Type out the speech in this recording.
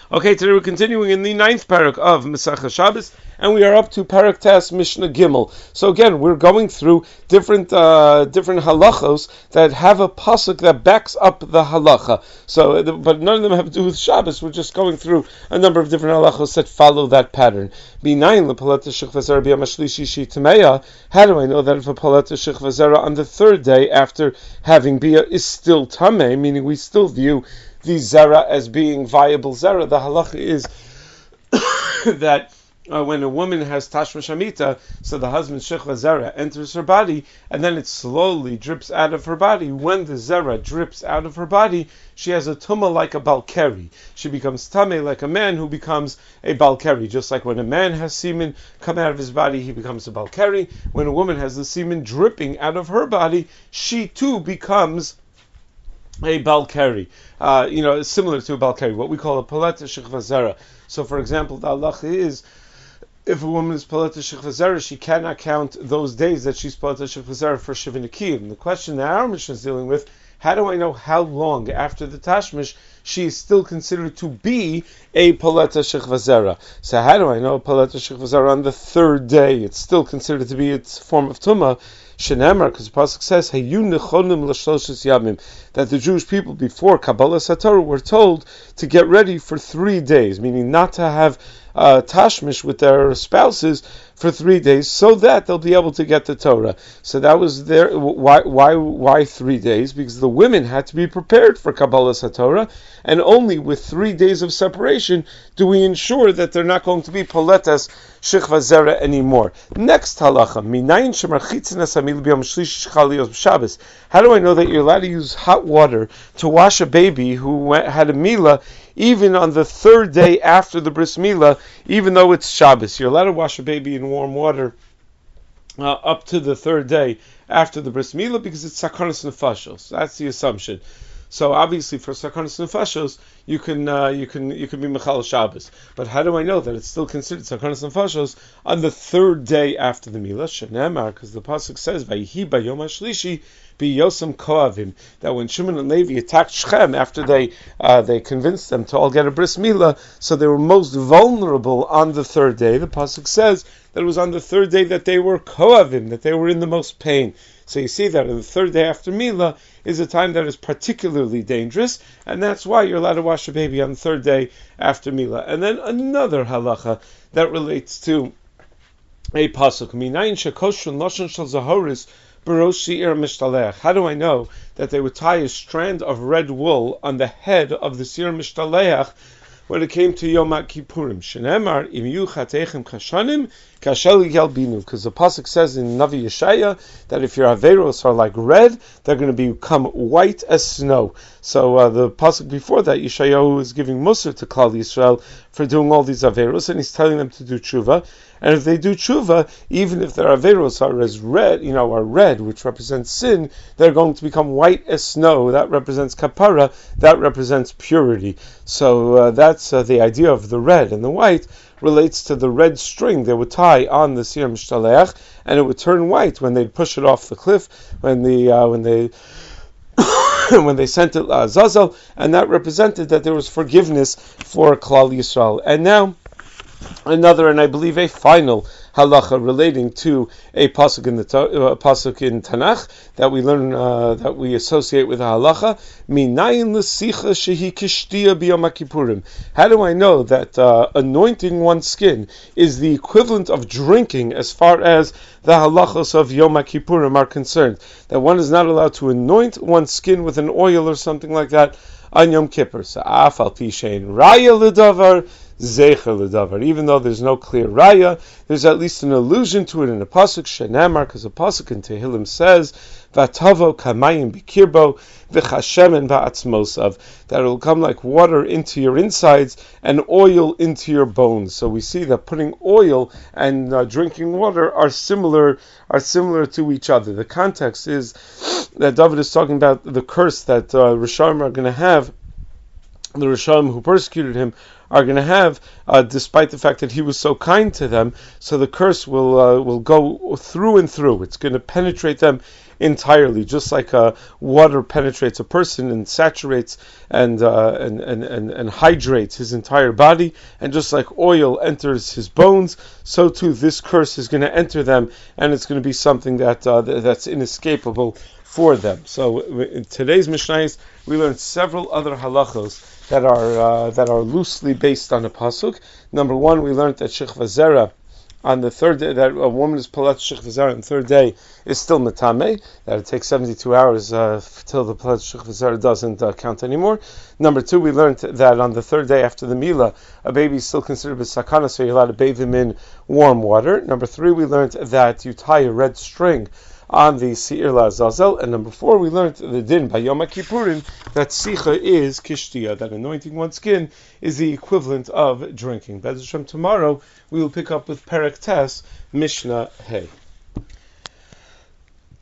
Okay, today we're continuing in the 9th parak of Masechah Shabbos, and we are up to Parak Tes Mishnah Gimel. So again, we're going through different halachos that have a pasuk that backs up the halacha. So, but none of them have to do with Shabbos. We're just going through a number of different halachos that follow that pattern. B'nayin lepalata shechva zera b'yam hashlishi shitameya. How do I know that if a palata shechva zera on the third day after having bia is still tameh, meaning we still view the zera as being viable zera? The halacha is that when a woman has tashma shamita, so the husband's shechva zera enters her body, and then it slowly drips out of her body. When the zera drips out of her body, she has a tumah like a balkeri. She becomes tameh like a man who becomes a balkeri. Just like when a man has semen come out of his body, he becomes a balkeri. When a woman has the semen dripping out of her body, she too becomes a balkeri, similar to a balkeri, what we call a paleta shechva zera. So, for example, the halacha is, if a woman is paleta shechva zera, she cannot count those days that she's paleta shechva zera for shivinakiyim. The question that our Mishnah is dealing with: how do I know how long after the tashmish she is still considered to be a paleta shechva zera? So, how do I know a paleta shechva zera on the third day? It's still considered to be its form of tumah. Shenemar, because the pasuk says, "Hayu nechonim l'shloshes yamim," that the Jewish people before Kabbalah Satorah were told to get ready for 3 days, meaning not to have tashmish with their spouses for 3 days, so that they'll be able to get the Torah. So that was their why 3 days? Because the women had to be prepared for Kabbalah Satorah, and only with 3 days of separation do we ensure that they're not going to be poletas shechva zera anymore. Next halacha, minayin shemarchitzin asamil b'yom shlishi shchaliyos b'Shabbos. How do I know that you're allowed to use hot water to wash a baby who had a milah even on the third day after the bris milah, even though it's Shabbos? You're allowed to wash a baby in warm water up to the third day after the bris milah because it's sakanas nefashos. That's the assumption. So obviously, for sakanas nefashos, you can be mechal Shabbos. But how do I know that it's still considered sakanas nefashos on the third day after the milah? Shenemar, because the pasuk says, "Vayihi bayom hashlishi biyosam koavim," that when Shimon and Levi attacked Shechem after they convinced them to all get a bris milah, so they were most vulnerable on the third day. The pasuk says that it was on the third day that they were koavim, that they were in the most pain. So you see that on the third day after milah is a time that is particularly dangerous, and that's why you're allowed to wash a baby on the third day after milah. And then another halacha that relates to a pasuk, minayin shekoshun lashon shel zahoris b'rosh seir mishtalech. How do I know that they would tie a strand of red wool on the head of the seir mishtalech when it came to Yom Kippurim? Shenemar im yu chatechem kashanim kashel yalbinu, because the pasuk says in Navi Yeshaya that if your averos are like red, they're going to become white as snow. So the pasuk before that, Yeshayahu is giving Musar to Klal Yisrael for doing all these averos, and he's telling them to do tshuva. And if they do tshuva, even if their averos are as red, are red, which represents sin, they're going to become white as snow. That represents kapara. That represents purity. So that's the idea of the red and the white relates to the red string they would tie on the seir mishtalech, and it would turn white when they'd push it off the cliff, when they when they sent it Azazel, and that represented that there was forgiveness for Klal Yisrael. And now another, and I believe a final halacha relating to a pasuk in the pasuk in Tanakh that we learn that we associate with a halacha. Minayin l'sicha shehi kishtia b'yom kippurim. How do I know that anointing one's skin is the equivalent of drinking as far as the halachos of Yom Kippurim are concerned? That one is not allowed to anoint one's skin with an oil or something like that on Yom Kippur. So afal pi shein raya l'davar zecher l'davar. Even though there's no clear raya, there's at least an allusion to it in the pasuk Shenemar, because the pasuk in Tehillim says, "Vatavo kamayim bikirbo v'chashemen ba'atzmosav," that it will come like water into your insides and oil into your bones. So we see that putting oil and drinking water are similar to each other. The context is that David is talking about the curse that Rishonim are going to have. The Rishonim who persecuted him are going to have, despite the fact that he was so kind to them. So the curse will go through and through. It's going to penetrate them entirely, just like water penetrates a person and saturates and hydrates his entire body, and just like oil enters his bones, so too this curse is going to enter them, and it's going to be something that's inescapable for them. So in today's Mishnayos, we learned several other halachos that are loosely based on a pasuk. Number one, we learned that Shechva Zera on the third day, that a woman is palat Shechva Zera on the third day, is still metame, that it takes 72 hours till the palat Shechva Zera doesn't count anymore. Number two, we learned that on the third day after the Mila, a baby is still considered b'sakana, so you're allowed to bathe him in warm water. Number three, we learned that you tie a red string on the Seir La'azazel. And number four, we learned the din by Yom Kippurim that Sicha is Kishtiya, that anointing one's skin is the equivalent of drinking. Be'ez Hashem, tomorrow we will pick up with Perek Tes, Mishnah Hey.